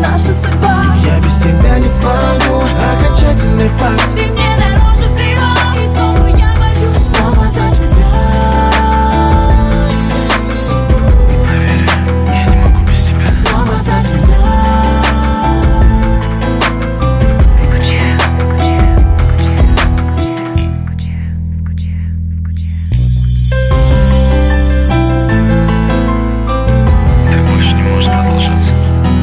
наша судьба. Я без тебя не смогу, окончательный факт. Ты мне дороже всего, и Богу я молюсь снова за тебя. Я не могу без тебя. Снова за тебя. Скучаю, Так больше не может продолжаться.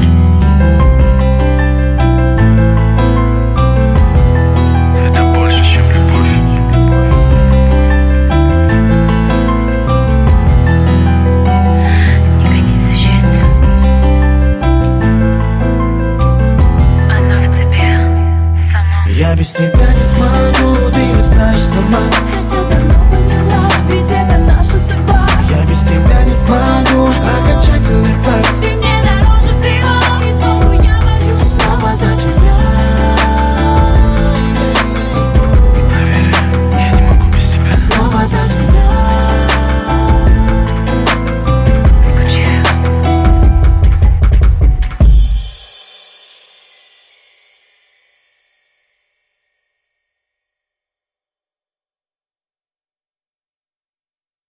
Это больше, чем любовь. не гони за счастьем, оно в тебе само. Я без тебя не смогу, ты ведь знаешь сама.